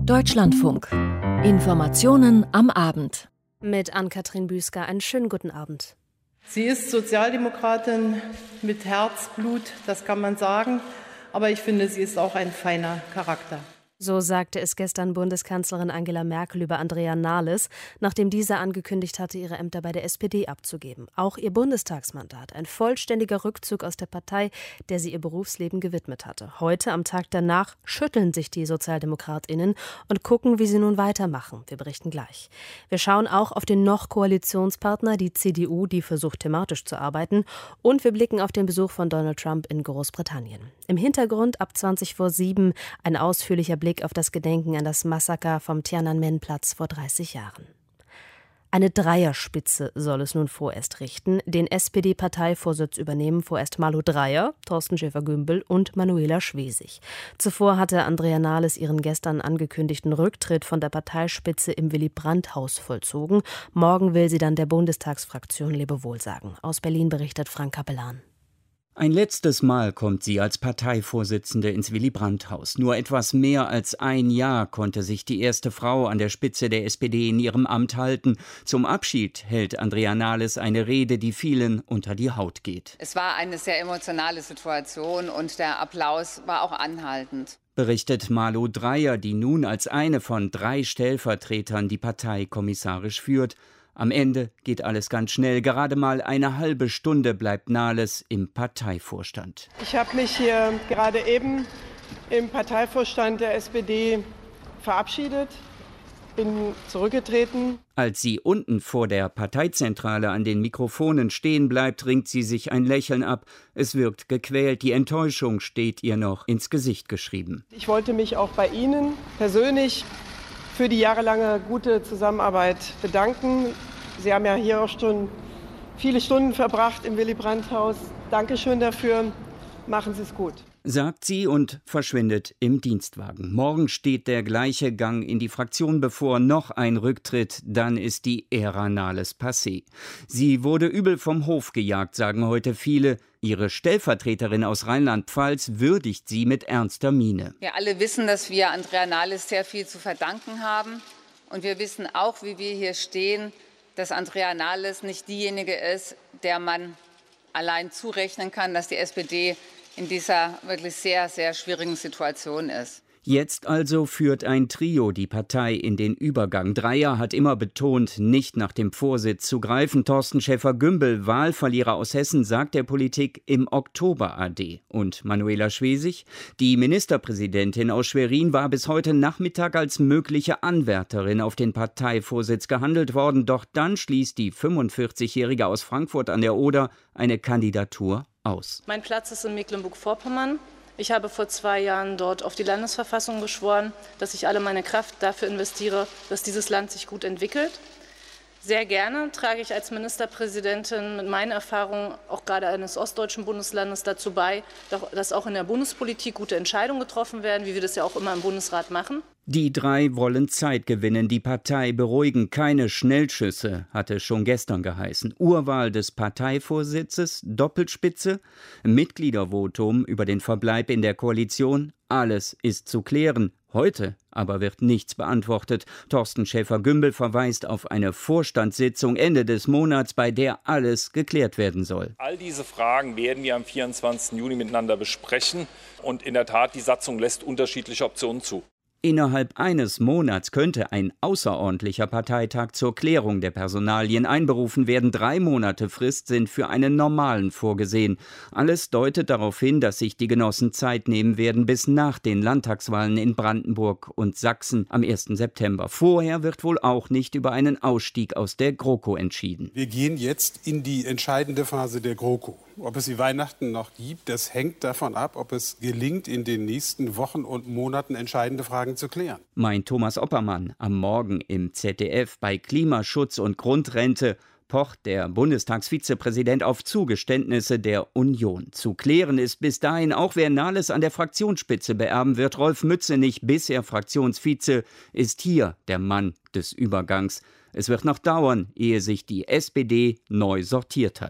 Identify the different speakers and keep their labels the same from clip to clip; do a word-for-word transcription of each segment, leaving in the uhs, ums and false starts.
Speaker 1: Deutschlandfunk. Informationen am Abend.
Speaker 2: Mit Ann-Kathrin Büsker einen schönen guten Abend.
Speaker 3: Sie ist Sozialdemokratin mit Herzblut, das kann man sagen. Aber ich finde, sie ist auch ein feiner Charakter.
Speaker 2: So sagte es gestern Bundeskanzlerin Angela Merkel über Andrea Nahles, nachdem diese angekündigt hatte, ihre Ämter bei der S P D abzugeben. Auch ihr Bundestagsmandat, ein vollständiger Rückzug aus der Partei, der sie ihr Berufsleben gewidmet hatte. Heute, am Tag danach, schütteln sich die SozialdemokratInnen und gucken, wie sie nun weitermachen. Wir berichten gleich. Wir schauen auch auf den noch Koalitionspartner, die C D U, die versucht, thematisch zu arbeiten. Und wir blicken auf den Besuch von Donald Trump in Großbritannien. Im Hintergrund ab zwanzig vor sieben ein ausführlicher Blick auf das Gedenken an das Massaker vom Tiananmen-Platz vor dreißig Jahren. Eine Dreierspitze soll es nun vorerst richten. Den S P D-Parteivorsitz übernehmen vorerst Malu Dreyer, Thorsten Schäfer-Gümbel und Manuela Schwesig. Zuvor hatte Andrea Nahles ihren gestern angekündigten Rücktritt von der Parteispitze im Willy-Brandt-Haus vollzogen. Morgen will sie dann der Bundestagsfraktion Lebewohl sagen. Aus Berlin berichtet Frank Kapellan.
Speaker 4: Ein letztes Mal kommt sie als Parteivorsitzende ins Willy-Brandt-Haus. Nur etwas mehr als ein Jahr konnte sich die erste Frau an der Spitze der S P D in ihrem Amt halten. Zum Abschied hält Andrea Nahles eine Rede, die vielen unter die Haut geht.
Speaker 5: Es war eine sehr emotionale Situation und der Applaus war auch anhaltend.
Speaker 4: Berichtet Malu Dreyer, die nun als eine von drei Stellvertretern die Partei kommissarisch führt. Am Ende geht alles ganz schnell. Gerade mal eine halbe Stunde bleibt Nahles im Parteivorstand.
Speaker 6: Ich habe mich hier gerade eben im Parteivorstand der S P D verabschiedet, bin zurückgetreten.
Speaker 4: Als sie unten vor der Parteizentrale an den Mikrofonen stehen bleibt, ringt sie sich ein Lächeln ab. Es wirkt gequält, die Enttäuschung steht ihr noch ins Gesicht geschrieben.
Speaker 6: Ich wollte mich auch bei Ihnen persönlich für die jahrelange gute Zusammenarbeit bedanken. Sie haben ja hier auch schon viele Stunden verbracht im Willy-Brandt-Haus. Dankeschön dafür. Machen Sie es gut.
Speaker 4: Sagt sie und verschwindet im Dienstwagen. Morgen steht der gleiche Gang in die Fraktion bevor, noch ein Rücktritt, dann ist die Ära Nahles passé. Sie wurde übel vom Hof gejagt, sagen heute viele. Ihre Stellvertreterin aus Rheinland-Pfalz würdigt sie mit ernster Miene.
Speaker 5: Wir alle wissen, dass wir Andrea Nahles sehr viel zu verdanken haben. Und wir wissen auch, wie wir hier stehen, dass Andrea Nahles nicht diejenige ist, der man allein zurechnen kann, dass die S P D in dieser wirklich sehr, sehr schwierigen Situation ist.
Speaker 4: Jetzt also führt ein Trio die Partei in den Übergang. Dreyer hat immer betont, nicht nach dem Vorsitz zu greifen. Thorsten Schäfer-Gümbel, Wahlverlierer aus Hessen, sagt der Politik im Oktober ade. Und Manuela Schwesig, die Ministerpräsidentin aus Schwerin, war bis heute Nachmittag als mögliche Anwärterin auf den Parteivorsitz gehandelt worden. Doch dann schließt die fünfundvierzigjährige aus Frankfurt an der Oder eine Kandidatur aus.
Speaker 7: Mein Platz ist in Mecklenburg-Vorpommern. Ich habe vor zwei Jahren dort auf die Landesverfassung geschworen, dass ich alle meine Kraft dafür investiere, dass dieses Land sich gut entwickelt. Sehr gerne trage ich als Ministerpräsidentin mit meinen Erfahrungen auch gerade eines ostdeutschen Bundeslandes dazu bei, dass auch in der Bundespolitik gute Entscheidungen getroffen werden, wie wir das ja auch immer im Bundesrat machen.
Speaker 4: Die drei wollen Zeit gewinnen, die Partei beruhigen, keine Schnellschüsse, hatte schon gestern geheißen. Urwahl des Parteivorsitzes, Doppelspitze, Mitgliedervotum über den Verbleib in der Koalition, alles ist zu klären. Heute aber wird nichts beantwortet. Thorsten Schäfer-Gümbel verweist auf eine Vorstandssitzung Ende des Monats, bei der alles geklärt werden soll.
Speaker 8: All diese Fragen werden wir am vierundzwanzigsten Juni miteinander besprechen. Und in der Tat, die Satzung lässt unterschiedliche Optionen zu.
Speaker 4: Innerhalb eines Monats könnte ein außerordentlicher Parteitag zur Klärung der Personalien einberufen werden. Drei Monate Frist sind für einen normalen vorgesehen. Alles deutet darauf hin, dass sich die Genossen Zeit nehmen werden bis nach den Landtagswahlen in Brandenburg und Sachsen am ersten September. Vorher wird wohl auch nicht über einen Ausstieg aus der GroKo entschieden.
Speaker 9: Wir gehen jetzt in die entscheidende Phase der GroKo. Ob es die Weihnachten noch gibt, das hängt davon ab, ob es gelingt, in den nächsten Wochen und Monaten entscheidende Fragen zu klären.
Speaker 4: Meint Thomas Oppermann am Morgen im Z D F. Bei Klimaschutz und Grundrente pocht der Bundestagsvizepräsident auf Zugeständnisse der Union. Zu klären ist bis dahin auch, wer Nahles an der Fraktionsspitze beerben wird. Rolf Mützenich, bisher Fraktionsvize, ist hier der Mann des Übergangs. Es wird noch dauern, ehe sich die S P D neu sortiert hat.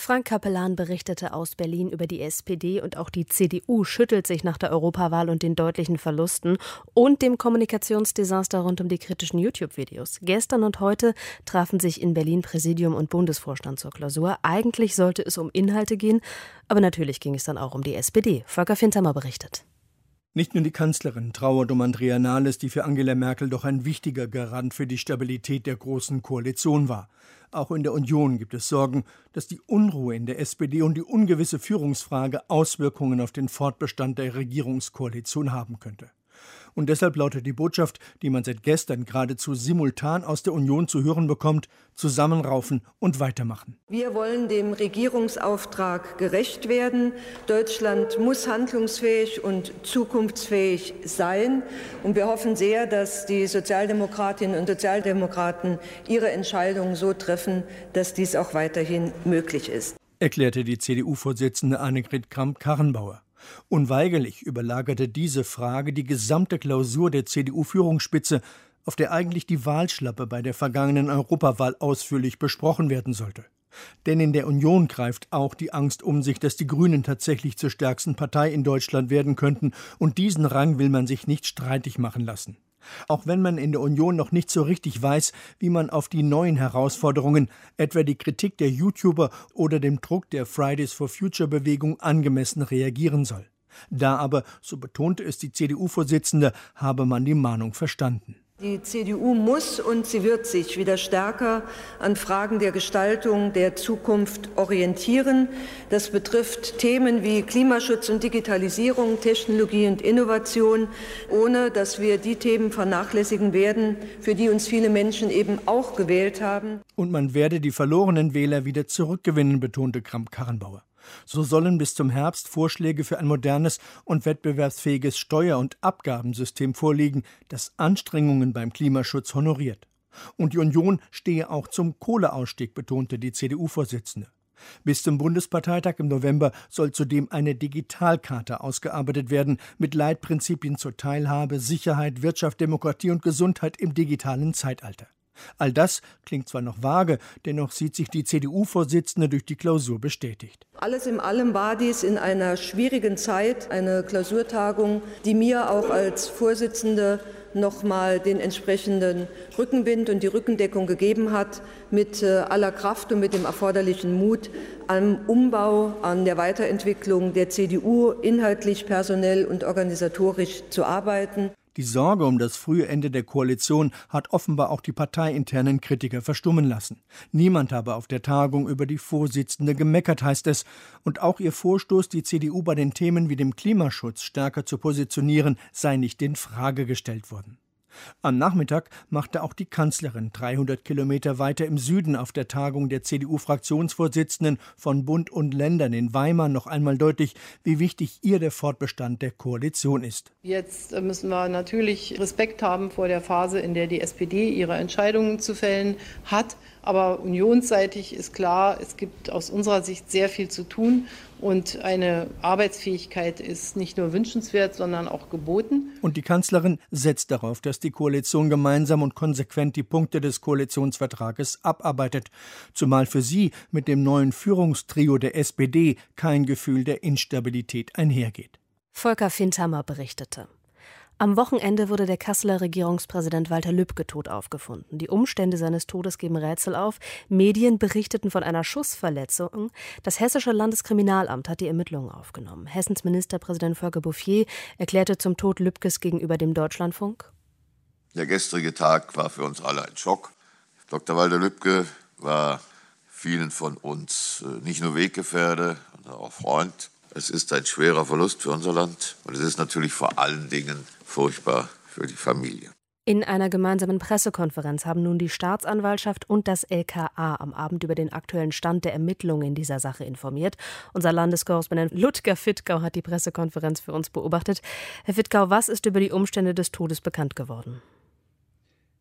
Speaker 2: Frank Capellan berichtete aus Berlin über die S P D und auch die C D U schüttelt sich nach der Europawahl und den deutlichen Verlusten und dem Kommunikationsdesaster rund um die kritischen YouTube-Videos. Gestern und heute trafen sich in Berlin Präsidium und Bundesvorstand zur Klausur. Eigentlich sollte es um Inhalte gehen, aber natürlich ging es dann auch um die S P D. Volker Fintermer berichtet.
Speaker 10: Nicht nur die Kanzlerin trauert um Andrea Nahles, die für Angela Merkel doch ein wichtiger Garant für die Stabilität der Großen Koalition war. Auch in der Union gibt es Sorgen, dass die Unruhe in der S P D und die ungewisse Führungsfrage Auswirkungen auf den Fortbestand der Regierungskoalition haben könnte. Und deshalb lautet die Botschaft, die man seit gestern geradezu simultan aus der Union zu hören bekommt: zusammenraufen und weitermachen.
Speaker 11: Wir wollen dem Regierungsauftrag gerecht werden. Deutschland muss handlungsfähig und zukunftsfähig sein. Und wir hoffen sehr, dass die Sozialdemokratinnen und Sozialdemokraten ihre Entscheidungen so treffen, dass dies auch weiterhin möglich ist,
Speaker 10: erklärte die C D U-Vorsitzende Annegret Kramp-Karrenbauer. Unweigerlich überlagerte diese Frage die gesamte Klausur der C D U-Führungsspitze, auf der eigentlich die Wahlschlappe bei der vergangenen Europawahl ausführlich besprochen werden sollte. Denn in der Union greift auch die Angst um sich, dass die Grünen tatsächlich zur stärksten Partei in Deutschland werden könnten, und diesen Rang will man sich nicht streitig machen lassen. Auch wenn man in der Union noch nicht so richtig weiß, wie man auf die neuen Herausforderungen, etwa die Kritik der YouTuber oder dem Druck der Fridays for Future-Bewegung, angemessen reagieren soll. Da aber, so betonte es die C D U-Vorsitzende, habe man die Mahnung verstanden.
Speaker 11: Die C D U muss und sie wird sich wieder stärker an Fragen der Gestaltung der Zukunft orientieren. Das betrifft Themen wie Klimaschutz und Digitalisierung, Technologie und Innovation, ohne dass wir die Themen vernachlässigen werden, für die uns viele Menschen eben auch gewählt haben.
Speaker 10: Und man werde die verlorenen Wähler wieder zurückgewinnen, betonte Kramp-Karrenbauer. So sollen bis zum Herbst Vorschläge für ein modernes und wettbewerbsfähiges Steuer- und Abgabensystem vorliegen, das Anstrengungen beim Klimaschutz honoriert. Und die Union stehe auch zum Kohleausstieg, betonte die C D U-Vorsitzende. Bis zum Bundesparteitag im November soll zudem eine Digitalcharta ausgearbeitet werden, mit Leitprinzipien zur Teilhabe, Sicherheit, Wirtschaft, Demokratie und Gesundheit im digitalen Zeitalter. All das klingt zwar noch vage, dennoch sieht sich die C D U-Vorsitzende durch die Klausur bestätigt.
Speaker 11: Alles in allem war dies in einer schwierigen Zeit eine Klausurtagung, die mir auch als Vorsitzende noch mal den entsprechenden Rückenwind und die Rückendeckung gegeben hat, mit aller Kraft und mit dem erforderlichen Mut am Umbau, an der Weiterentwicklung der C D U inhaltlich, personell und organisatorisch zu arbeiten.
Speaker 10: Die Sorge um das frühe Ende der Koalition hat offenbar auch die parteiinternen Kritiker verstummen lassen. Niemand habe auf der Tagung über die Vorsitzende gemeckert, heißt es. Und auch ihr Vorstoß, die C D U bei den Themen wie dem Klimaschutz stärker zu positionieren, sei nicht in Frage gestellt worden. Am Nachmittag machte auch die Kanzlerin dreihundert Kilometer weiter im Süden auf der Tagung der C D U-Fraktionsvorsitzenden von Bund und Ländern in Weimar noch einmal deutlich, wie wichtig ihr der Fortbestand der Koalition ist.
Speaker 3: Jetzt müssen wir natürlich Respekt haben vor der Phase, in der die S P D ihre Entscheidungen zu fällen hat. Aber unionsseitig ist klar, es gibt aus unserer Sicht sehr viel zu tun. Und eine Arbeitsfähigkeit ist nicht nur wünschenswert, sondern auch geboten.
Speaker 10: Und die Kanzlerin setzt darauf, dass die Koalition gemeinsam und konsequent die Punkte des Koalitionsvertrages abarbeitet. Zumal für sie mit dem neuen Führungstrio der S P D kein Gefühl der Instabilität einhergeht.
Speaker 2: Volker Fintermer berichtete. Am Wochenende wurde der Kasseler Regierungspräsident Walter Lübcke tot aufgefunden. Die Umstände seines Todes geben Rätsel auf. Medien berichteten von einer Schussverletzung. Das Hessische Landeskriminalamt hat die Ermittlungen aufgenommen. Hessens Ministerpräsident Volker Bouffier erklärte zum Tod Lübkes gegenüber dem Deutschlandfunk:
Speaker 12: Der gestrige Tag war für uns alle ein Schock. Doktor Walter Lübcke war vielen von uns nicht nur Weggefährte, sondern auch Freund. Es ist ein schwerer Verlust für unser Land und es ist natürlich vor allen Dingen furchtbar für die Familie.
Speaker 2: In einer gemeinsamen Pressekonferenz haben nun die Staatsanwaltschaft und das L K A am Abend über den aktuellen Stand der Ermittlungen in dieser Sache informiert. Unser Landeskorrespondent Ludger Fittgau hat die Pressekonferenz für uns beobachtet. Herr Fittgau, was ist über die Umstände des Todes bekannt geworden?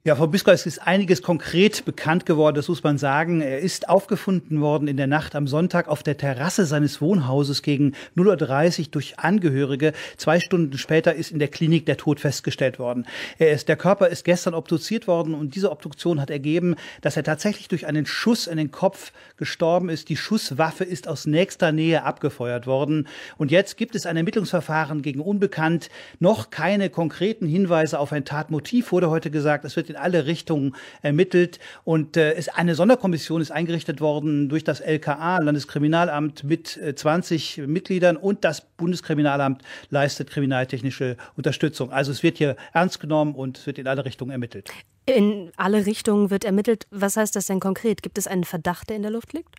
Speaker 13: Ja, Frau Büsker, es ist einiges konkret bekannt geworden, das muss man sagen. Er ist aufgefunden worden in der Nacht am Sonntag auf der Terrasse seines Wohnhauses gegen null Uhr dreißig durch Angehörige. Zwei Stunden später ist in der Klinik der Tod festgestellt worden. Er ist, der Körper ist gestern obduziert worden und diese Obduktion hat ergeben, dass er tatsächlich durch einen Schuss in den Kopf gestorben ist. Die Schusswaffe ist aus nächster Nähe abgefeuert worden. Und jetzt gibt es ein Ermittlungsverfahren gegen Unbekannt. Noch keine konkreten Hinweise auf ein Tatmotiv, wurde heute gesagt. Es wird in alle Richtungen ermittelt und äh, es, eine Sonderkommission ist eingerichtet worden durch das L K A, Landeskriminalamt, mit äh, zwanzig Mitgliedern und das Bundeskriminalamt leistet kriminaltechnische Unterstützung. Also es wird hier ernst genommen und es wird in alle Richtungen ermittelt.
Speaker 2: In alle Richtungen wird ermittelt. Was heißt das denn konkret? Gibt es einen Verdacht, der in der Luft liegt?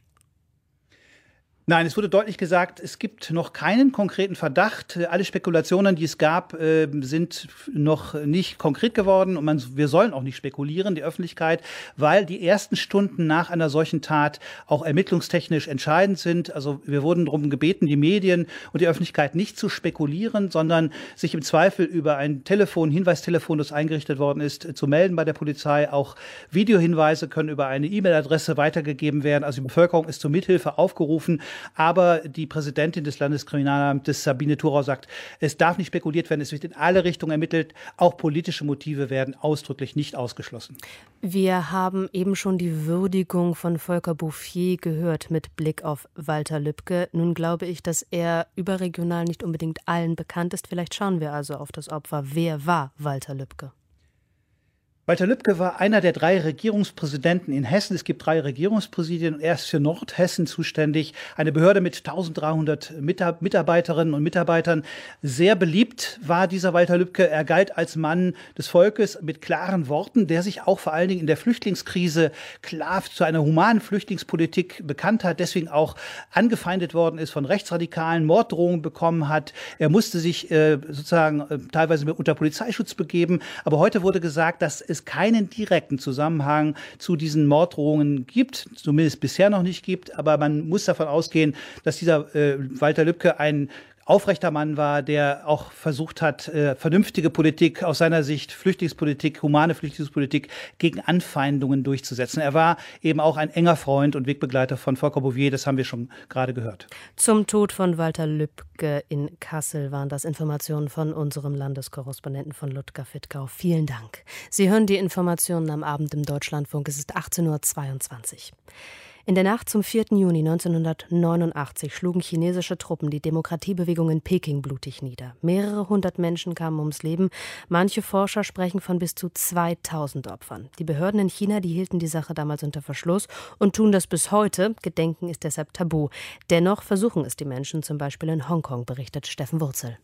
Speaker 13: Nein, es wurde deutlich gesagt, es gibt noch keinen konkreten Verdacht. Alle Spekulationen, die es gab, sind noch nicht konkret geworden. Und man, wir sollen auch nicht spekulieren, die Öffentlichkeit, weil die ersten Stunden nach einer solchen Tat auch ermittlungstechnisch entscheidend sind. Also wir wurden darum gebeten, die Medien und die Öffentlichkeit nicht zu spekulieren, sondern sich im Zweifel über ein Telefon, Hinweistelefon, das eingerichtet worden ist, zu melden bei der Polizei. Auch Videohinweise können über eine E-Mail-Adresse weitergegeben werden. Also die Bevölkerung ist zur Mithilfe aufgerufen. Aber die Präsidentin des Landeskriminalamtes, Sabine Thurau, sagt, es darf nicht spekuliert werden, es wird in alle Richtungen ermittelt. Auch politische Motive werden ausdrücklich nicht ausgeschlossen.
Speaker 2: Wir haben eben schon die Würdigung von Volker Bouffier gehört mit Blick auf Walter Lübcke. Nun glaube ich, dass er überregional nicht unbedingt allen bekannt ist. Vielleicht schauen wir also auf das Opfer. Wer war Walter Lübcke?
Speaker 13: Walter Lübcke war einer der drei Regierungspräsidenten in Hessen. Es gibt drei Regierungspräsidien und er ist für Nordhessen zuständig. Eine Behörde mit eintausenddreihundert Mitarbeiterinnen und Mitarbeitern. Sehr beliebt war dieser Walter Lübcke. Er galt als Mann des Volkes mit klaren Worten, der sich auch vor allen Dingen in der Flüchtlingskrise klar zu einer humanen Flüchtlingspolitik bekannt hat, deswegen auch angefeindet worden ist von Rechtsradikalen, Morddrohungen bekommen hat. Er musste sich äh, sozusagen äh, teilweise unter Polizeischutz begeben. Aber heute wurde gesagt, dass es keinen direkten Zusammenhang zu diesen Morddrohungen gibt, zumindest bisher noch nicht gibt. Aber man muss davon ausgehen, dass dieser äh, Walter Lübcke ein aufrechter Mann war, der auch versucht hat, äh, vernünftige Politik aus seiner Sicht, Flüchtlingspolitik, humane Flüchtlingspolitik gegen Anfeindungen durchzusetzen. Er war eben auch ein enger Freund und Wegbegleiter von Volker Bouffier, das haben wir schon gerade gehört.
Speaker 2: Zum Tod von Walter Lübcke in Kassel waren das Informationen von unserem Landeskorrespondenten von Ludger Fittkau. Vielen Dank. Sie hören die Informationen am Abend im Deutschlandfunk. Es ist achtzehn Uhr zweiundzwanzig. In der Nacht zum vierten Juni neunzehnhundertneunundachtzig schlugen chinesische Truppen die Demokratiebewegung in Peking blutig nieder. Mehrere hundert Menschen kamen ums Leben. Manche Forscher sprechen von bis zu zweitausend Opfern. Die Behörden in China, die hielten die Sache damals unter Verschluss und tun das bis heute. Gedenken ist deshalb tabu. Dennoch versuchen es die Menschen, zum Beispiel in Hongkong, berichtet Steffen Wurzel.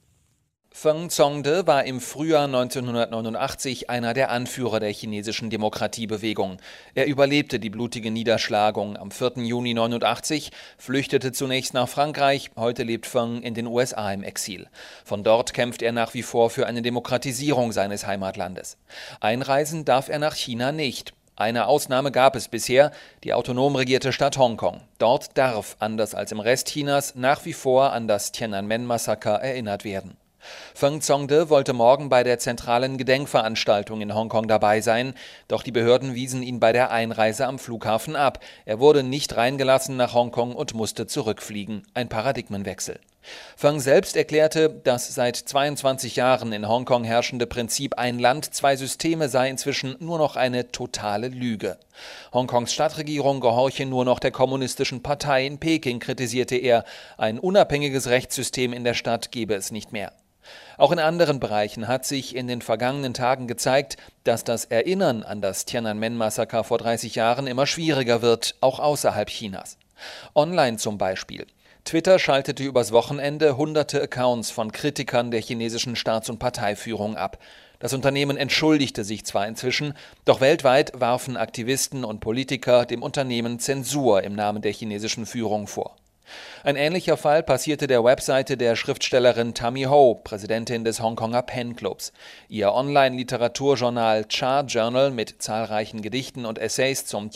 Speaker 14: Feng Zongde war im Frühjahr neunzehnhundertneunundachtzig einer der Anführer der chinesischen Demokratiebewegung. Er überlebte die blutige Niederschlagung. Am vierten Juni neunundachtzig flüchtete zunächst nach Frankreich. Heute lebt Feng in den U S A im Exil. Von dort kämpft er nach wie vor für eine Demokratisierung seines Heimatlandes. Einreisen darf er nach China nicht. Eine Ausnahme gab es bisher, die autonom regierte Stadt Hongkong. Dort darf, anders als im Rest Chinas, nach wie vor an das Tiananmen-Massaker erinnert werden. Feng Zongde wollte morgen bei der zentralen Gedenkveranstaltung in Hongkong dabei sein, doch die Behörden wiesen ihn bei der Einreise am Flughafen ab. Er wurde nicht reingelassen nach Hongkong und musste zurückfliegen. Ein Paradigmenwechsel. Feng selbst erklärte, das seit zweiundzwanzig Jahren in Hongkong herrschende Prinzip ein Land, zwei Systeme sei inzwischen nur noch eine totale Lüge. Hongkongs Stadtregierung gehorche nur noch der kommunistischen Partei in Peking, kritisierte er. Ein unabhängiges Rechtssystem in der Stadt gebe es nicht mehr. Auch in anderen Bereichen hat sich in den vergangenen Tagen gezeigt, dass das Erinnern an das Tiananmen-Massaker vor dreißig Jahren immer schwieriger wird, auch außerhalb Chinas. Online zum Beispiel. Twitter schaltete übers Wochenende hunderte Accounts von Kritikern der chinesischen Staats- und Parteiführung ab. Das Unternehmen entschuldigte sich zwar inzwischen, doch weltweit warfen Aktivisten und Politiker dem Unternehmen Zensur im Namen der chinesischen Führung vor. Ein ähnlicher Fall passierte der Webseite der Schriftstellerin Tammy Ho, Präsidentin des Hongkonger Pen Clubs. Ihr Online-Literaturjournal Cha Journal mit zahlreichen Gedichten und Essays zum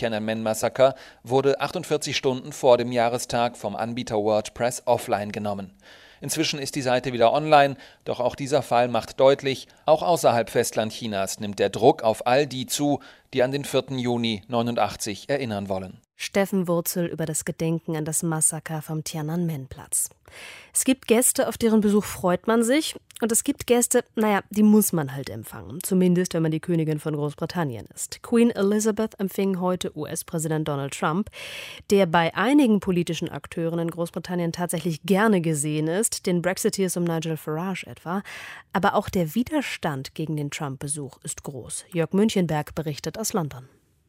Speaker 14: Tiananmen-Massaker wurde achtundvierzig Stunden vor dem Jahrestag vom Anbieter WordPress offline genommen. Inzwischen ist die Seite wieder online, doch auch dieser Fall macht deutlich, auch außerhalb Festlandchinas nimmt der Druck auf all die zu, die an den vierten Juni neunundachtzig erinnern wollen.
Speaker 2: Steffen Wurzel über das Gedenken an das Massaker vom Tiananmen-Platz. Es gibt Gäste, auf deren Besuch freut man sich. Und es gibt Gäste, naja, die muss man halt empfangen. Zumindest, wenn man die Königin von Großbritannien ist. Queen Elizabeth empfing heute U S-Präsident Donald Trump, der bei einigen politischen Akteuren in Großbritannien tatsächlich gerne gesehen ist, den Brexiteers um Nigel Farage etwa. Aber auch der Widerstand gegen den Trump-Besuch ist groß. Jörg Münchenberg berichtet aus London.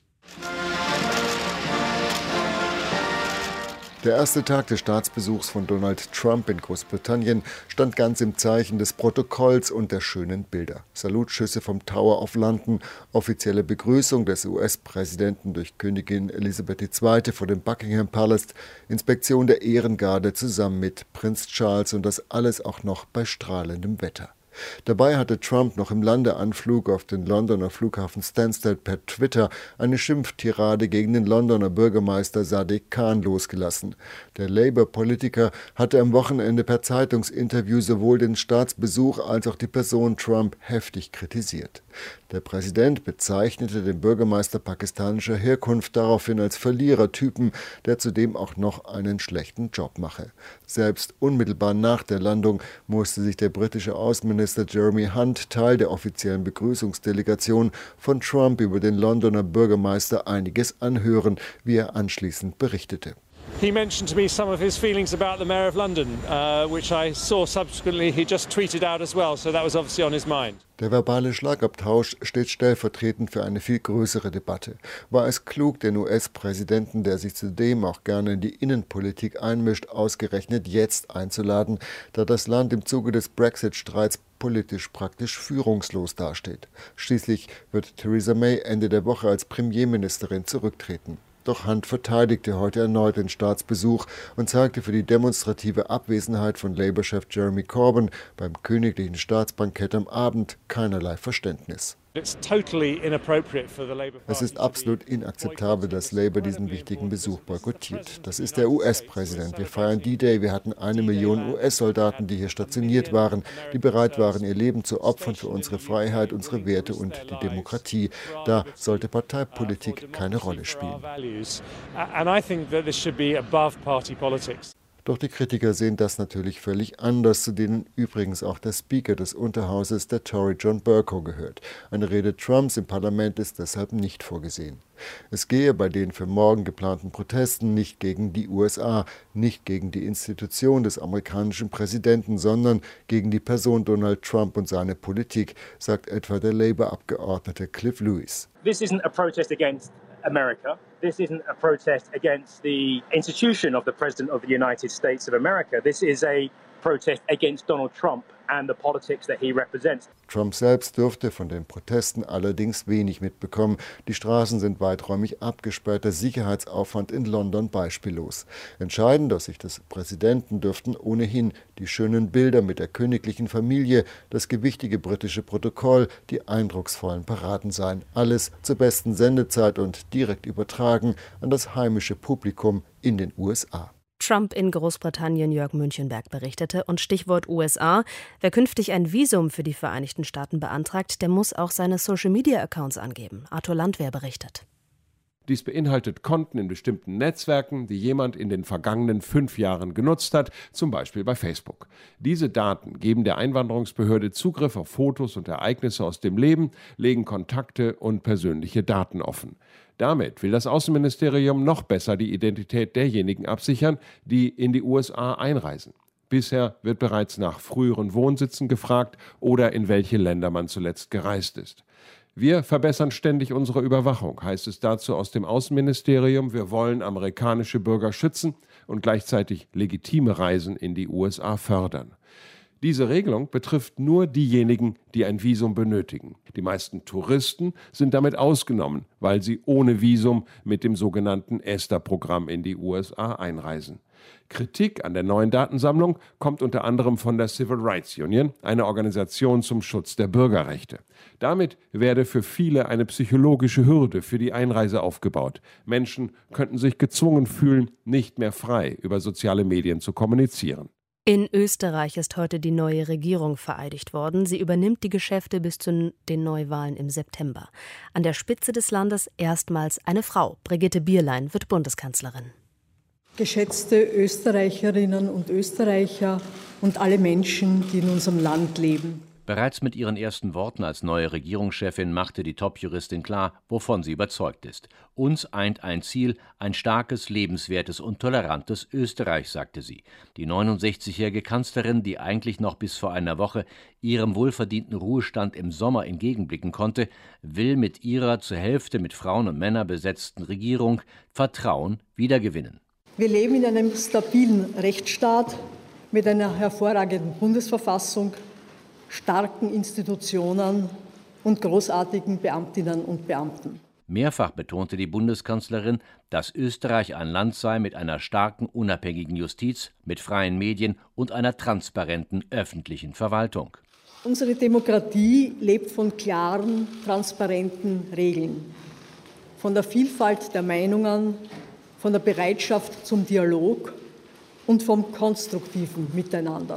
Speaker 15: Der erste Tag des Staatsbesuchs von Donald Trump in Großbritannien stand ganz im Zeichen des Protokolls und der schönen Bilder. Salutschüsse vom Tower of London, offizielle Begrüßung des U S-Präsidenten durch Königin Elisabeth die Zweite vor dem Buckingham Palace, Inspektion der Ehrengarde zusammen mit Prinz Charles und das alles auch noch bei strahlendem Wetter. Dabei hatte Trump noch im Landeanflug auf den Londoner Flughafen Stansted per Twitter eine Schimpftirade gegen den Londoner Bürgermeister Sadiq Khan losgelassen. Der Labour-Politiker hatte am Wochenende per Zeitungsinterview sowohl den Staatsbesuch als auch die Person Trump heftig kritisiert. Der Präsident bezeichnete den Bürgermeister pakistanischer Herkunft daraufhin als Verlierertypen, der zudem auch noch einen schlechten Job mache. Selbst unmittelbar nach der Landung musste sich der britische Außenminister Jeremy Hunt, Teil der offiziellen Begrüßungsdelegation, von Trump über den Londoner Bürgermeister einiges anhören, wie er anschließend berichtete.
Speaker 16: He mentioned to me some of his feelings about the Mayor of London, uh, which I saw subsequently he just tweeted out as well, so that was obviously on his mind.
Speaker 15: Der verbale Schlagabtausch steht stellvertretend für eine viel größere Debatte. War es klug, den U S-Präsidenten, der sich zudem auch gerne in die Innenpolitik einmischt, ausgerechnet jetzt einzuladen, da das Land im Zuge des Brexit-Streits politisch praktisch führungslos dasteht? Schließlich wird Theresa May Ende der Woche als Premierministerin zurücktreten. Doch Hunt verteidigte heute erneut den Staatsbesuch und zeigte für die demonstrative Abwesenheit von Labour-Chef Jeremy Corbyn beim königlichen Staatsbankett am Abend keinerlei Verständnis. Es ist absolut inakzeptabel, dass Labour diesen wichtigen Besuch boykottiert. Das ist der U S-Präsident. Wir feiern D-Day. Wir hatten eine Million U S-Soldaten, die hier stationiert waren, die bereit waren, ihr Leben zu opfern für unsere Freiheit, unsere Werte und die Demokratie. Da sollte Parteipolitik keine Rolle spielen. Doch die Kritiker sehen das natürlich völlig anders, zu denen übrigens auch der Speaker des Unterhauses, der Tory John Bercow, gehört. Eine Rede Trumps im Parlament ist deshalb nicht vorgesehen. Es gehe bei den für morgen geplanten Protesten nicht gegen die U S A, nicht gegen die Institution des amerikanischen Präsidenten, sondern gegen die Person Donald Trump und seine Politik, sagt etwa der Labour-Abgeordnete Cliff Lewis.
Speaker 17: This isn't a protest against America. This isn't a protest against the institution of the President of the United States of America. This is a protest against Donald Trump and the politics that he represents.
Speaker 15: Trump selbst dürfte von den Protesten allerdings wenig mitbekommen. Die Straßen sind weiträumig abgesperrt, der Sicherheitsaufwand in London beispiellos. Entscheidend aus Sicht des Präsidenten dürften ohnehin die schönen Bilder mit der königlichen Familie, das gewichtige britische Protokoll, die eindrucksvollen Paraden sein. Alles zur besten Sendezeit und direkt übertragen an das heimische Publikum in den U S A.
Speaker 2: Trump in Großbritannien, Jörg Münchenberg berichtete. Und Stichwort U S A. Wer künftig ein Visum für die Vereinigten Staaten beantragt, der muss auch seine Social-Media-Accounts angeben. Arthur Landwehr berichtet.
Speaker 18: Dies beinhaltet Konten in bestimmten Netzwerken, die jemand in den vergangenen fünf Jahren genutzt hat, zum Beispiel bei Facebook. Diese Daten geben der Einwanderungsbehörde Zugriff auf Fotos und Ereignisse aus dem Leben, legen Kontakte und persönliche Daten offen. Damit will das Außenministerium noch besser die Identität derjenigen absichern, die in die U S A einreisen. Bisher wird bereits nach früheren Wohnsitzen gefragt oder in welche Länder man zuletzt gereist ist. Wir verbessern ständig unsere Überwachung, heißt es dazu aus dem Außenministerium. Wir wollen amerikanische Bürger schützen und gleichzeitig legitime Reisen in die U S A fördern. Diese Regelung betrifft nur diejenigen, die ein Visum benötigen. Die meisten Touristen sind damit ausgenommen, weil sie ohne Visum mit dem sogenannten ESTA-Programm in die U S A einreisen. Kritik an der neuen Datensammlung kommt unter anderem von der Civil Rights Union, einer Organisation zum Schutz der Bürgerrechte. Damit werde für viele eine psychologische Hürde für die Einreise aufgebaut. Menschen könnten sich gezwungen fühlen, nicht mehr frei über soziale Medien zu kommunizieren.
Speaker 2: In Österreich ist heute die neue Regierung vereidigt worden. Sie übernimmt die Geschäfte bis zu den Neuwahlen im September. An der Spitze des Landes erstmals eine Frau. Brigitte Bierlein wird Bundeskanzlerin.
Speaker 19: Geschätzte Österreicherinnen und Österreicher und alle Menschen, die in unserem Land leben.
Speaker 20: Bereits mit ihren ersten Worten als neue Regierungschefin machte die Top-Juristin klar, wovon sie überzeugt ist. Uns eint ein Ziel, ein starkes, lebenswertes und tolerantes Österreich, sagte sie. Die neunundsechzigjährige Kanzlerin, die eigentlich noch bis vor einer Woche ihrem wohlverdienten Ruhestand im Sommer entgegenblicken konnte, will mit ihrer zur Hälfte mit Frauen und Männern besetzten Regierung Vertrauen wiedergewinnen.
Speaker 19: Wir leben in einem stabilen Rechtsstaat mit einer hervorragenden Bundesverfassung, starken Institutionen und großartigen Beamtinnen und Beamten.
Speaker 20: Mehrfach betonte die Bundeskanzlerin, dass Österreich ein Land sei mit einer starken, unabhängigen Justiz, mit freien Medien und einer transparenten öffentlichen Verwaltung.
Speaker 19: Unsere Demokratie lebt von klaren, transparenten Regeln, von der Vielfalt der Meinungen, von der Bereitschaft zum Dialog und vom konstruktiven Miteinander.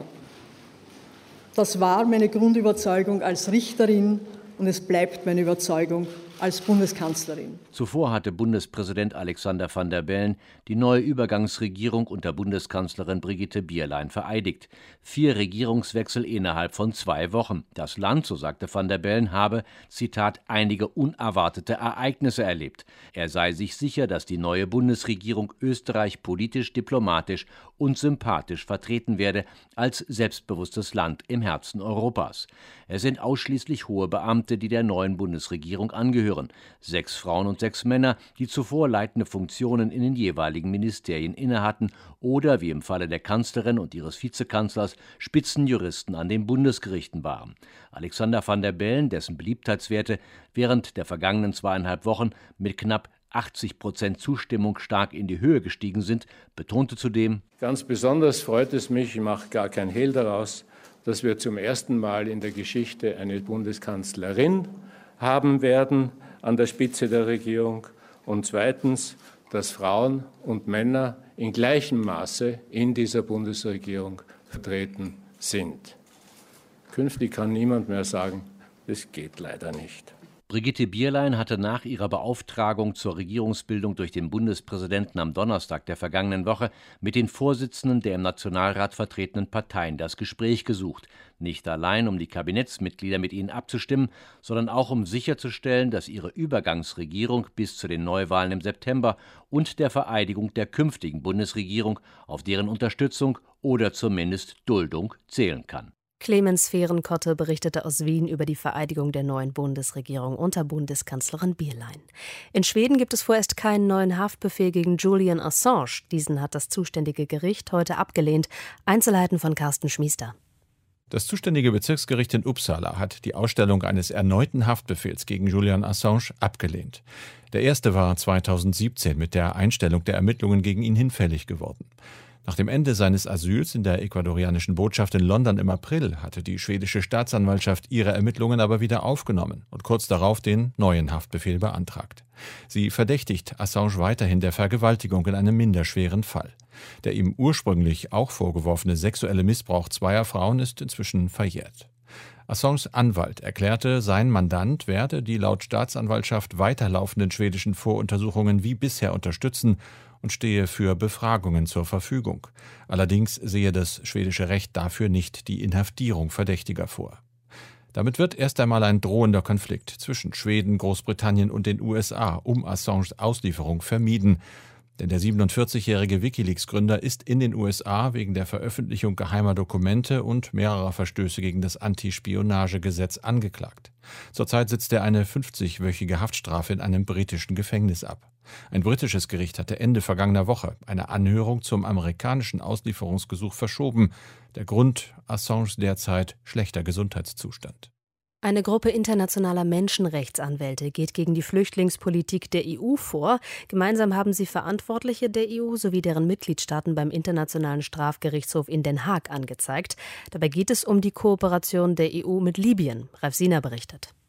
Speaker 19: Das war meine Grundüberzeugung als Richterin und es bleibt meine Überzeugung als Bundeskanzlerin.
Speaker 20: Zuvor hatte Bundespräsident Alexander Van der Bellen die neue Übergangsregierung unter Bundeskanzlerin Brigitte Bierlein vereidigt. Vier Regierungswechsel innerhalb von zwei Wochen. Das Land, so sagte Van der Bellen, habe, Zitat, einige unerwartete Ereignisse erlebt. Er sei sich sicher, dass die neue Bundesregierung Österreich politisch, diplomatisch und sympathisch vertreten werde, als selbstbewusstes Land im Herzen Europas. Es sind ausschließlich hohe Beamte, die der neuen Bundesregierung angehören. Sechs Frauen und sechs Männer, die zuvor leitende Funktionen in den jeweiligen Ministerien innehatten oder, wie im Falle der Kanzlerin und ihres Vizekanzlers, Spitzenjuristen an den Bundesgerichten waren. Alexander Van der Bellen, dessen Beliebtheitswerte während der vergangenen zweieinhalb Wochen mit knapp achtzig Prozent Zustimmung stark in die Höhe gestiegen sind, betonte zudem:
Speaker 21: Ganz besonders freut es mich, ich mache gar kein Hehl daraus, dass wir zum ersten Mal in der Geschichte eine Bundeskanzlerin haben werden an der Spitze der Regierung und zweitens, dass Frauen und Männer in gleichem Maße in dieser Bundesregierung vertreten sind. Künftig kann niemand mehr sagen, das geht leider nicht.
Speaker 20: Brigitte Bierlein hatte nach ihrer Beauftragung zur Regierungsbildung durch den Bundespräsidenten am Donnerstag der vergangenen Woche mit den Vorsitzenden der im Nationalrat vertretenen Parteien das Gespräch gesucht. Nicht allein, um die Kabinettsmitglieder mit ihnen abzustimmen, sondern auch um sicherzustellen, dass ihre Übergangsregierung bis zu den Neuwahlen im September und der Vereidigung der künftigen Bundesregierung auf deren Unterstützung oder zumindest Duldung zählen kann.
Speaker 2: Clemens Fehrenkotte berichtete aus Wien über die Vereidigung der neuen Bundesregierung unter Bundeskanzlerin Bierlein. In Schweden gibt es vorerst keinen neuen Haftbefehl gegen Julian Assange. Diesen hat das zuständige Gericht heute abgelehnt. Einzelheiten von Carsten Schmiester.
Speaker 22: Das zuständige Bezirksgericht in Uppsala hat die Ausstellung eines erneuten Haftbefehls gegen Julian Assange abgelehnt. Der erste war zweitausendsiebzehn mit der Einstellung der Ermittlungen gegen ihn hinfällig geworden. Nach dem Ende seines Asyls in der ecuadorianischen Botschaft in London im April hatte die schwedische Staatsanwaltschaft ihre Ermittlungen aber wieder aufgenommen und kurz darauf den neuen Haftbefehl beantragt. Sie verdächtigt Assange weiterhin der Vergewaltigung in einem minderschweren Fall. Der ihm ursprünglich auch vorgeworfene sexuelle Missbrauch zweier Frauen ist inzwischen verjährt. Assanges Anwalt erklärte, sein Mandant werde die laut Staatsanwaltschaft weiterlaufenden schwedischen Voruntersuchungen wie bisher unterstützen und stehe für Befragungen zur Verfügung. Allerdings sehe das schwedische Recht dafür nicht die Inhaftierung Verdächtiger vor. Damit wird erst einmal ein drohender Konflikt zwischen Schweden, Großbritannien und den U S A um Assanges Auslieferung vermieden. Denn der siebenundvierzigjährige WikiLeaks-Gründer ist in den U S A wegen der Veröffentlichung geheimer Dokumente und mehrerer Verstöße gegen das Antispionagegesetz angeklagt. Zurzeit sitzt er eine fünfzigwöchige Haftstrafe in einem britischen Gefängnis ab. Ein britisches Gericht hatte Ende vergangener Woche eine Anhörung zum amerikanischen Auslieferungsgesuch verschoben. Der Grund: Assanges derzeit schlechter Gesundheitszustand.
Speaker 2: Eine Gruppe internationaler Menschenrechtsanwälte geht gegen die Flüchtlingspolitik der E U vor. Gemeinsam haben sie Verantwortliche der E U sowie deren Mitgliedstaaten beim Internationalen Strafgerichtshof in Den Haag angezeigt. Dabei geht es um die Kooperation der E U mit Libyen. Ralf Siener berichtet.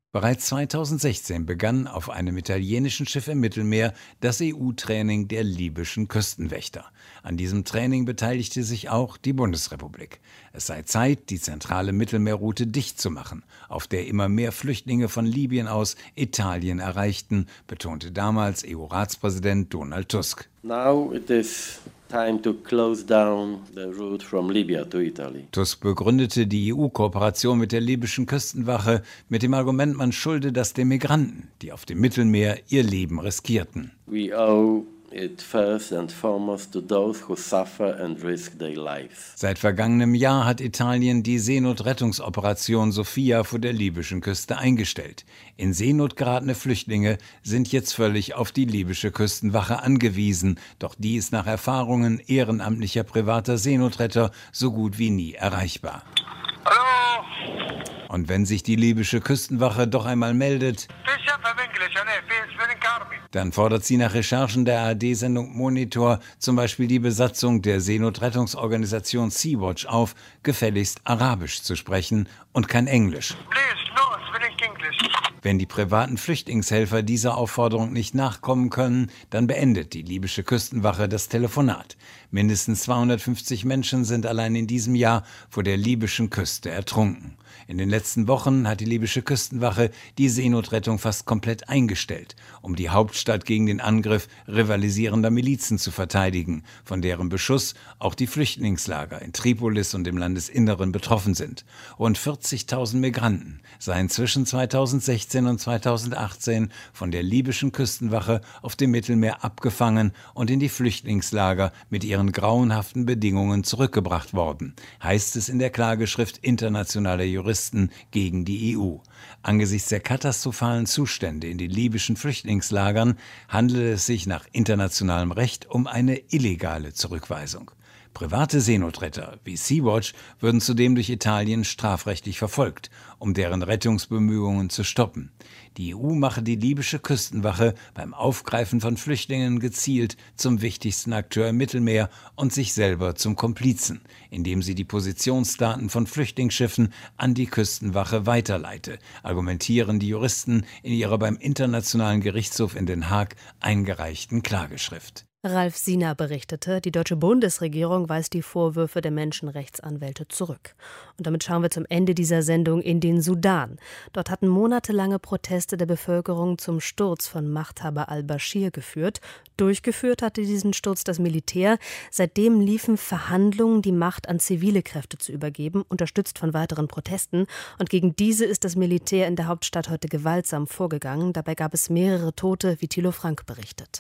Speaker 1: Bereits zweitausendsechzehn begann auf einem italienischen Schiff im Mittelmeer das E U-Training der libyschen Küstenwächter. An diesem Training beteiligte sich auch die Bundesrepublik. Es sei Zeit, die zentrale Mittelmeerroute dicht zu machen, auf der immer mehr Flüchtlinge von Libyen aus Italien erreichten, betonte damals E U-Ratspräsident Donald Tusk.
Speaker 6: Now it is time to close down the route from Libya to Italy.
Speaker 1: Tusk begründete die E U-Kooperation mit der libyschen Küstenwache mit dem Argument, man schulde das den Migranten, die auf dem Mittelmeer ihr Leben riskierten.
Speaker 6: We owe it first and foremost to those who suffer and risk their lives.
Speaker 1: Seit vergangenem Jahr hat Italien die Seenotrettungsoperation Sophia vor der libyschen Küste eingestellt. In Seenot geratene Flüchtlinge sind jetzt völlig auf die libysche Küstenwache angewiesen, doch die ist nach Erfahrungen ehrenamtlicher privater Seenotretter so gut wie nie erreichbar. Hallo. Und wenn sich die libysche Küstenwache doch einmal meldet, dann fordert sie nach Recherchen der A R D-Sendung Monitor zum Beispiel die Besatzung der Seenotrettungsorganisation Sea-Watch auf, gefälligst Arabisch zu sprechen und kein Englisch. Wenn die privaten Flüchtlingshelfer dieser Aufforderung nicht nachkommen können, dann beendet die libysche Küstenwache das Telefonat. Mindestens zweihundertfünfzig Menschen sind allein in diesem Jahr vor der libyschen Küste ertrunken. In den letzten Wochen hat die libysche Küstenwache die Seenotrettung fast komplett eingestellt, um die Hauptstadt gegen den Angriff rivalisierender Milizen zu verteidigen, von deren Beschuss auch die Flüchtlingslager in Tripolis und im Landesinneren betroffen sind. Rund vierzigtausend Migranten seien zwischen zweitausendsechzehn und zweitausendachtzehn von der libyschen Küstenwache auf dem Mittelmeer abgefangen und in die Flüchtlingslager mit ihren grauenhaften Bedingungen zurückgebracht worden, heißt es in der Klageschrift internationaler Juristen gegen die E U. Angesichts der katastrophalen Zustände in den libyschen Flüchtlingslagern handelt es sich nach internationalem Recht um eine illegale Zurückweisung. Private Seenotretter wie Sea-Watch würden zudem durch Italien strafrechtlich verfolgt, um deren Rettungsbemühungen zu stoppen. Die E U mache die libysche Küstenwache beim Aufgreifen von Flüchtlingen gezielt zum wichtigsten Akteur im Mittelmeer und sich selber zum Komplizen, indem sie die Positionsdaten von Flüchtlingsschiffen an die Küstenwache weiterleite, argumentieren die Juristen in ihrer beim Internationalen Gerichtshof in Den Haag eingereichten Klageschrift.
Speaker 2: Ralf Siener berichtete, die deutsche Bundesregierung weist die Vorwürfe der Menschenrechtsanwälte zurück. Und damit schauen wir zum Ende dieser Sendung in den Sudan. Dort hatten monatelange Proteste der Bevölkerung zum Sturz von Machthaber al-Baschir geführt. Durchgeführt hatte diesen Sturz das Militär. Seitdem liefen Verhandlungen, die Macht an zivile Kräfte zu übergeben, unterstützt von weiteren Protesten. Und gegen diese ist das Militär in der Hauptstadt heute gewaltsam vorgegangen. Dabei gab es mehrere Tote, wie Thilo Frank berichtet.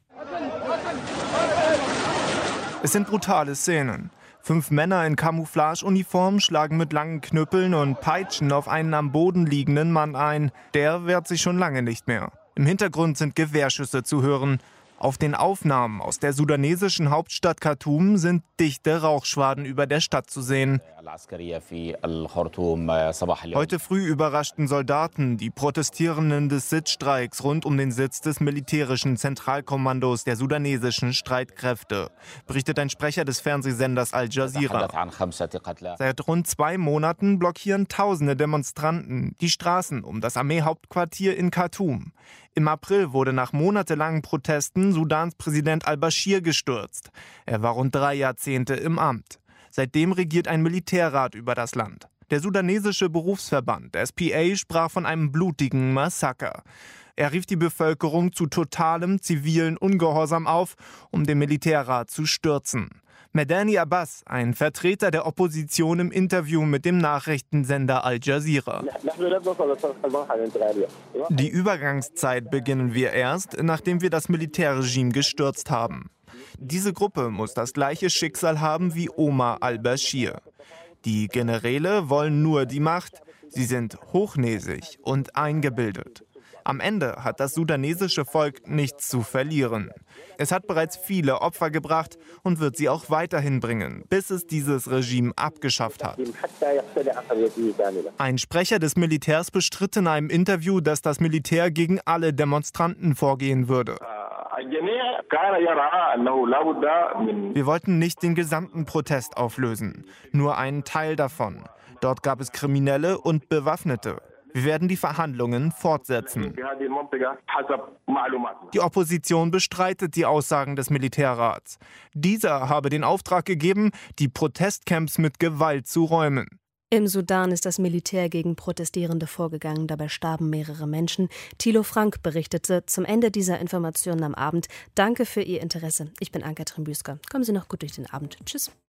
Speaker 23: Es sind brutale Szenen. Fünf Männer in Camouflageuniform schlagen mit langen Knüppeln und Peitschen auf einen am Boden liegenden Mann ein. Der wehrt sich schon lange nicht mehr. Im Hintergrund sind Gewehrschüsse zu hören. Auf den Aufnahmen aus der sudanesischen Hauptstadt Khartoum sind dichte Rauchschwaden über der Stadt zu sehen. Heute früh überraschten Soldaten die Protestierenden des Sitzstreiks rund um den Sitz des militärischen Zentralkommandos der sudanesischen Streitkräfte, berichtet ein Sprecher des Fernsehsenders Al Jazeera. Seit rund zwei Monaten blockieren tausende Demonstranten die Straßen um das Armeehauptquartier in Khartoum. Im April wurde nach monatelangen Protesten Sudans Präsident al-Baschir gestürzt. Er war rund drei Jahrzehnte im Amt. Seitdem regiert ein Militärrat über das Land. Der sudanesische Berufsverband S P A sprach von einem blutigen Massaker. Er rief die Bevölkerung zu totalem zivilen Ungehorsam auf, um den Militärrat zu stürzen. Medani Abbas, ein Vertreter der Opposition im Interview mit dem Nachrichtensender Al Jazeera. Die Übergangszeit beginnen wir erst, nachdem wir das Militärregime gestürzt haben. Diese Gruppe muss das gleiche Schicksal haben wie Omar al-Baschir. Die Generäle wollen nur die Macht, sie sind hochnäsig und eingebildet. Am Ende hat das sudanesische Volk nichts zu verlieren. Es hat bereits viele Opfer gebracht und wird sie auch weiterhin bringen, bis es dieses Regime abgeschafft hat. Ein Sprecher des Militärs bestritt in einem Interview, dass das Militär gegen alle Demonstranten vorgehen würde. Wir wollten nicht den gesamten Protest auflösen, nur einen Teil davon. Dort gab es Kriminelle und Bewaffnete. Wir werden die Verhandlungen fortsetzen. Die Opposition bestreitet die Aussagen des Militärrats. Dieser habe den Auftrag gegeben, die Protestcamps mit Gewalt zu räumen.
Speaker 2: Im Sudan ist das Militär gegen Protestierende vorgegangen, dabei starben mehrere Menschen. Thilo Frank berichtete zum Ende dieser Informationen am Abend. Danke für Ihr Interesse. Ich bin Anka Trimbüsker. Kommen Sie noch gut durch den Abend. Tschüss.